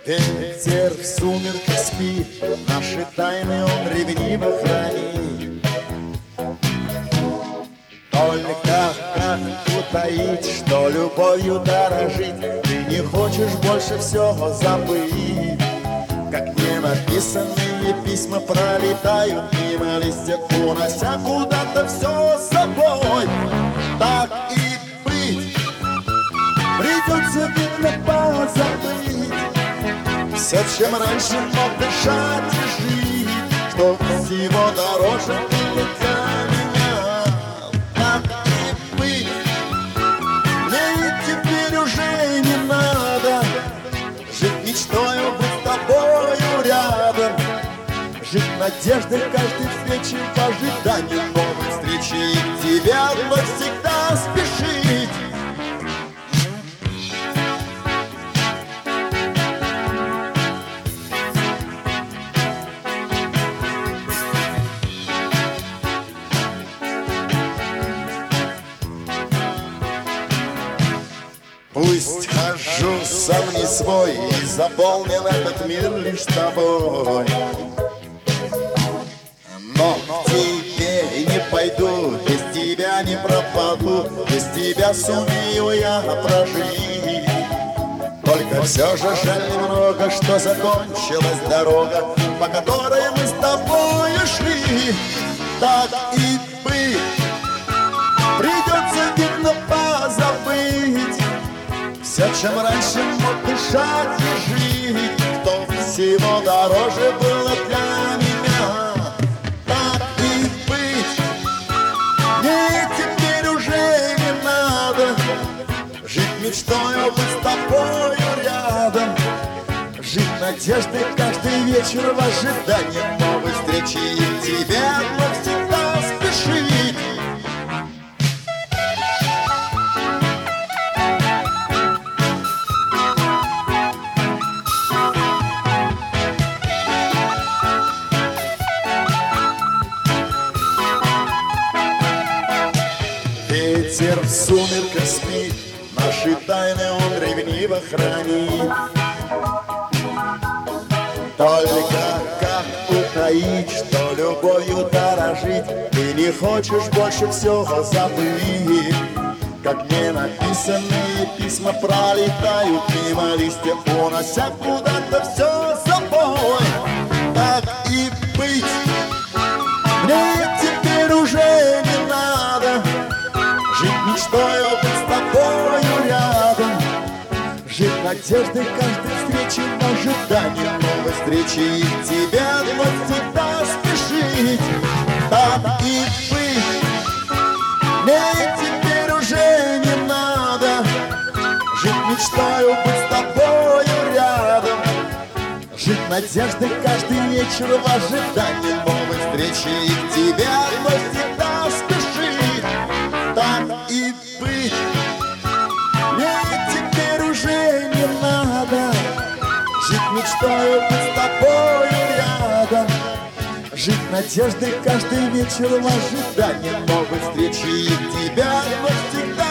Ветер в сумерках спит, наши тайны он ревниво хранит. Только как утаить, что любовью дорожить, ты не хочешь больше все забыть. Как ненаписанные письма пролетают мимо листьев, унося куда-то все с собой. Так и быть, придется видно позабыть все, чем раньше мог дышать и жить, что всего дороже было для меня. Так и быть, мне теперь уже не надо жить мечтою быть с тобою рядом, жить надеждой каждой встречи в ожидании новой встречи и к тебе навсегда спешить. Пусть хожу сам не свой и заполнен этот мир лишь тобой, но к тебе не пойду, без тебя не пропаду, без тебя сумею я прожить. Только все же жаль немного, что закончилась дорога, по которой мы с тобой шли. Так и быть, придется видно позабыть все, чем раньше мог дышать и жить, что всего дороже было для меня. Так и быть, мне теперь уже не надо жить мечтою быть с тобою рядом, жить надеждой каждый вечер в ожидании новой встречи и к тебе навсегда спешить. Ветер в сумерках спит, наши тайны он ревниво хранит. Только как утаить, что любовью дорожить, ты не хочешь больше все забыть. Как ненаписанные письма пролетают мимо листьев, унося куда-то все с собой. Так и быть, мне теперь уже не надо жить мечтою быть с тобою рядом, жить надеждой каждой встречи в ожидании новой встречи и к тебе навсегда спешить. Так и быть, мне теперь уже не надо жить мечтою быть с тобою рядом, жить надеждой каждый вечер в ожидании новой встречи и к тебе навсегда спешить. Так и быть, мне теперь уже не надо жить мечтою быть с тобою рядом, жить надеждой каждый вечер в ожидании новой встречи и к тебе навсегда